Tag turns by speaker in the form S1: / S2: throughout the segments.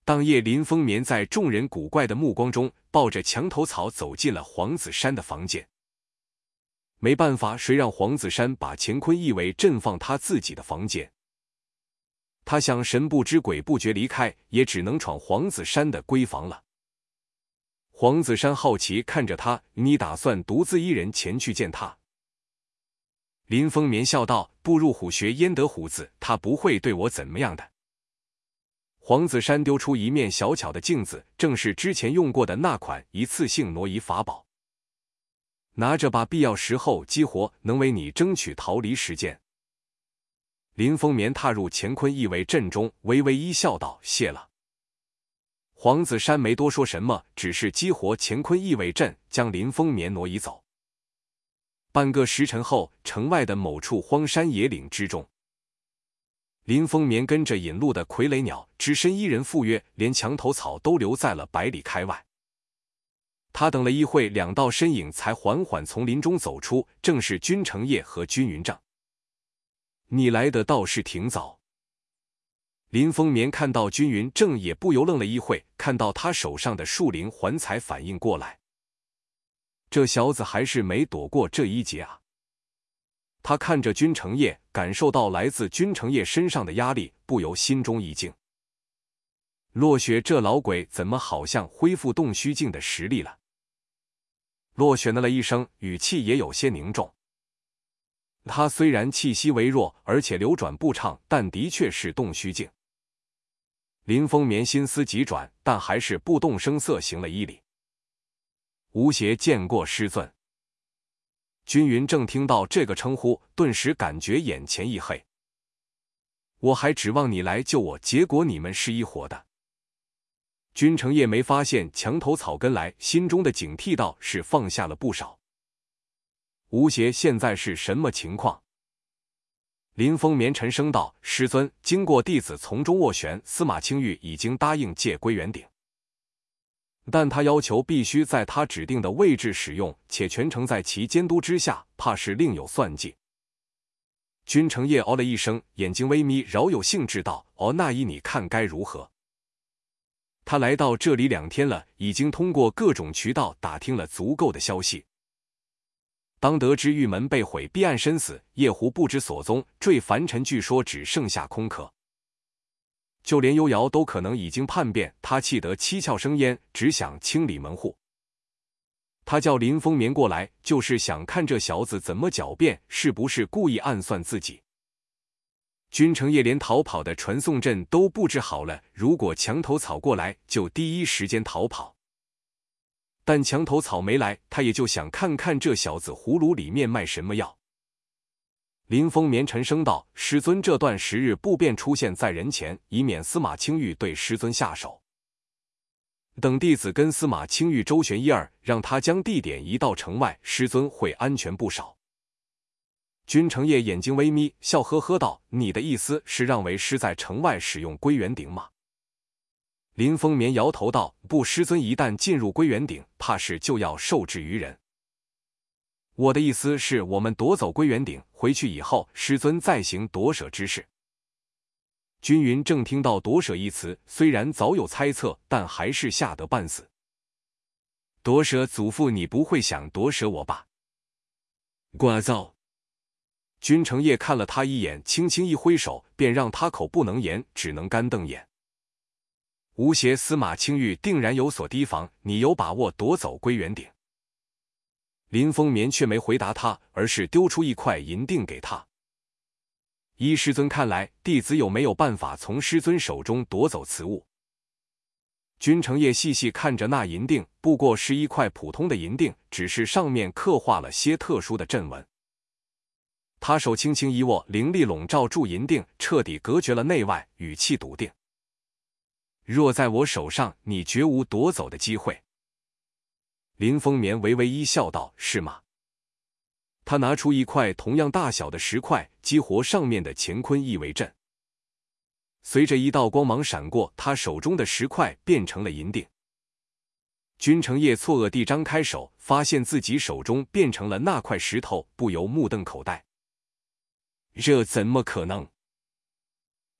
S1: 当夜，林风眠在众人古怪的目光中，抱着墙头草走进了黄子山的房间。没办法，谁让黄子山把乾坤一尾阵放他自己的房间？他想神不知鬼不觉离开，也只能闯黄子山的闺房了。黄子山好奇看着他：“你打算独自一人前去见他？”林风眠笑道：“不入虎穴焉得虎子，他不会对我怎么样的。”黄子山丢出一面小巧的镜子，正是之前用过的那款一次性挪移法宝。拿着吧，必要时候激活，能为你争取逃离时间。林风眠踏入乾坤一尾阵中，微微一笑道：“谢了。”黄子山没多说什么，只是激活乾坤一尾阵，将林风眠挪移走。半个时辰后，城外的某处荒山野岭之中，林风眠跟着引路的傀儡鸟只身一人赴约，连墙头草都留在了百里开外。他等了一会，两道身影才缓缓从林中走出，正是君承业和君云正。你来的倒是挺早。林风眠看到君云正，也不由愣了一会，看到他手上的树灵环才反应过来，这小子还是没躲过这一劫啊。他看着君承业，感受到来自君承业身上的压力，不由心中一惊。落雪这老鬼怎么好像恢复洞虚境的实力了？落雪呢了一声，语气也有些凝重。他虽然气息微弱，而且流转不畅，但的确是洞虚境。林风眠心思急转，但还是不动声色行了一礼。吴邪见过师尊。君云正听到这个称呼，顿时感觉眼前一黑。我还指望你来救我，结果你们是一伙的。君承业没发现墙头草跟来，心中的警惕倒是放下了不少。吴邪现在是什么情况？林风眠沉声道：“师尊，经过弟子从中斡旋，司马清玉已经答应借归元鼎，但他要求必须在他指定的位置使用，且全程在其监督之下，怕是另有算计。”君承业哦了一声，眼睛微眯，饶有兴致道：“哦，那依你看该如何？”他来到这里2天了，已经通过各种渠道打听了足够的消息。当得知玉门被毁，毕岸身死，夜壶不知所踪，坠凡尘据说只剩下空壳，就连幽瑶都可能已经叛变，他气得七窍生烟，只想清理门户。他叫林风眠过来，就是想看这小子怎么狡辩，是不是故意暗算自己。君承业连逃跑的传送阵都布置好了，如果墙头草过来，就第一时间逃跑。但墙头草没来，他也就想看看这小子葫芦里面卖什么药。林风眠沉声道：“师尊这段时日不便出现在人前，以免司马清玉对师尊下手。等弟子跟司马清玉周旋一二，让他将地点移到城外，师尊会安全不少。”君承业眼睛微眯，笑呵呵道：“你的意思是让为师在城外使用归元鼎吗？”林风眠摇头道：“不，师尊一旦进入归元鼎，怕是就要受制于人。我的意思是，我们夺走归元鼎，回去以后，师尊再行夺舍之事。”君云正听到夺舍一词，虽然早有猜测，但还是吓得半死。夺舍，祖父你不会想夺舍我吧？聒噪！君承业看了他一眼，轻轻一挥手，便让他口不能言，只能干瞪眼。吴邪司马清玉定然有所提防，你有把握夺走归元鼎？林风眠却没回答他，而是丢出一块银锭给他。依师尊看来，弟子有没有办法从师尊手中夺走此物？君承业细细看着那银锭，不过是一块普通的银锭，只是上面刻画了些特殊的阵纹。他手轻轻一握，灵力笼罩住银锭，彻底隔绝了内外，语气笃定：“若在我手上，你绝无夺走的机会。”林风眠微微一笑道：“是吗？”他拿出一块同样大小的石块，激活上面的乾坤一尾阵。随着一道光芒闪过，他手中的石块变成了银锭。君承业错愕地张开手，发现自己手中变成了那块石头，不由目瞪口呆。这怎么可能？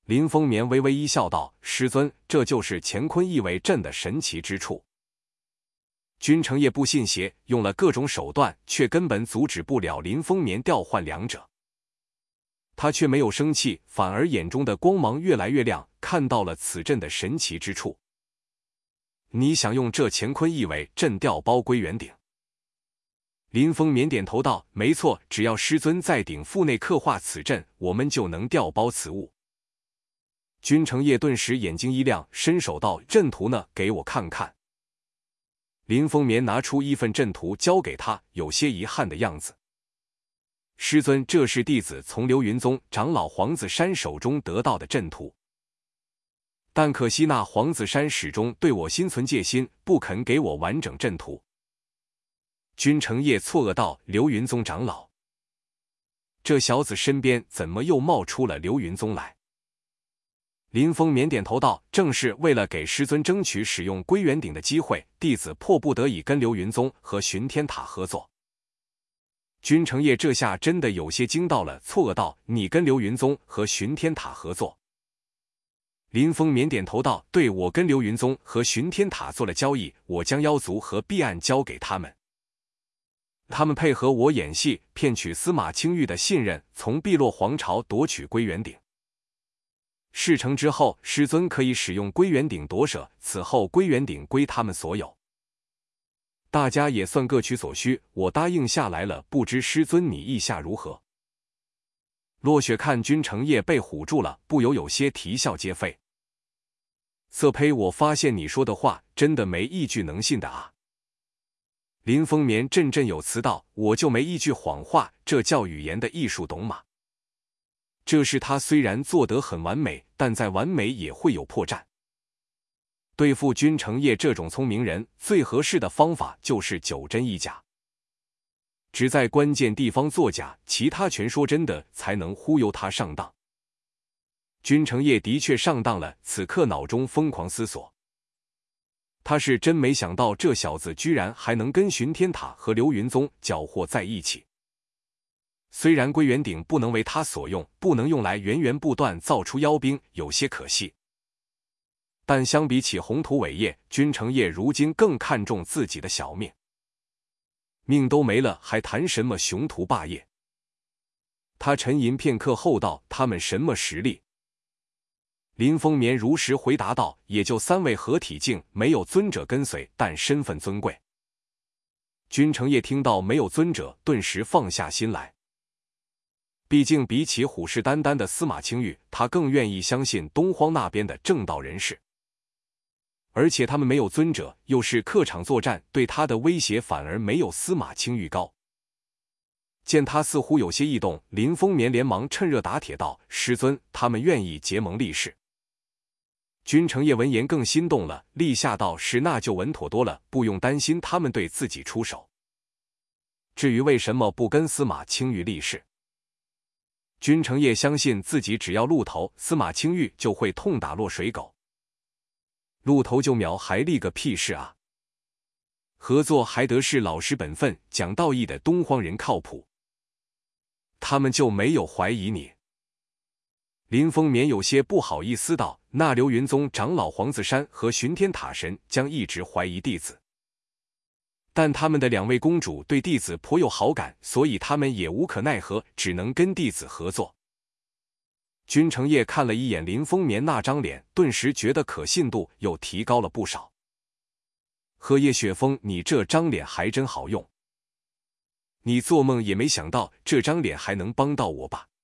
S1: 林风眠微微一笑道：“师尊，这就是乾坤义为阵的神奇之处。”君承业不信邪，用了各种手段，却根本阻止不了林风眠调换两者。他却没有生气，反而眼中的光芒越来越亮，看到了此阵的神奇之处。你想用这乾坤义为阵调包归元鼎？林风眠点头道：“没错，只要师尊在鼎腹内刻画此阵，我们就能调包此物。”君承业顿时眼睛一亮，伸手道：“阵图呢？给我看看。”林风眠拿出一份阵图交给他，有些遗憾的样子。“师尊，这是弟子从流云宗长老黄子山手中得到的阵图，但可惜那黄子山始终对我心存戒心，不肯给我完整阵图。”君承业错愕道：“流云宗长老？这小子身边怎么又冒出了流云宗来？”林风眠点头道：“正是为了给师尊争取使用归元鼎的机会，弟子迫不得已跟流云宗和巡天塔合作。”君承业这下真的有些惊到了，错愕道：“你跟流云宗和巡天塔合作？”林风眠点头道：“对，我跟流云宗和巡天塔做了交易，我将妖族和避案交给他们。他们配合我演戏，骗取司马清玉的信任，从碧落皇朝夺取归元鼎。事成之后，师尊可以使用归元鼎夺舍，此后归元鼎归他们所有。大家也算各取所需，我答应下来了，不知师尊你意下如何？”落雪看君承业被唬住了，不由有些啼笑皆非。色胚，我发现你说的话真的没一句能信的啊！林风眠振振有词道：“我就没一句谎话，这叫语言的艺术，懂吗？”这事他虽然做得很完美，但再完美也会有破绽。对付君承业这种聪明人，最合适的方法就是九真一假，只在关键地方作假，其他全说真的，才能忽悠他上当。君承业的确上当了，此刻脑中疯狂思索。他是真没想到，这小子居然还能跟巡天塔和流云宗搅和在一起。虽然归元鼎不能为他所用，不能用来源源不断造出妖兵，有些可惜。但相比起宏图伟业，君承业如今更看重自己的小命。命都没了，还谈什么雄图霸业？他沉吟片刻后道：“他们什么实力？”林风眠如实回答道：“也就3位合体境，没有尊者跟随，但身份尊贵。”君承业听到没有尊者，顿时放下心来。毕竟比起虎视眈眈的司马清玉，他更愿意相信东荒那边的正道人士。而且他们没有尊者，又是客场作战，对他的威胁反而没有司马清玉高。见他似乎有些异动，林风眠连忙趁热打铁道：“师尊，他们愿意结盟立誓。”君承业闻言更心动了，立下道：“是，那就稳妥多了，不用担心他们对自己出手。至于为什么不跟司马清玉立誓，君承业相信自己只要露头，司马清玉就会痛打落水狗。露头就秒，还立个屁誓啊！合作还得是老实本分、讲道义的东荒人靠谱，他们就没有怀疑你。”林风眠有些不好意思道：“那流云宗长老黄子山和巡天塔神将一直怀疑弟子，但他们的2位公主对弟子颇有好感，所以他们也无可奈何，只能跟弟子合作。”君承业看了一眼林风眠那张脸，顿时觉得可信度又提高了不少。荷叶雪峰，你这张脸还真好用，你做梦也没想到这张脸还能帮到我吧？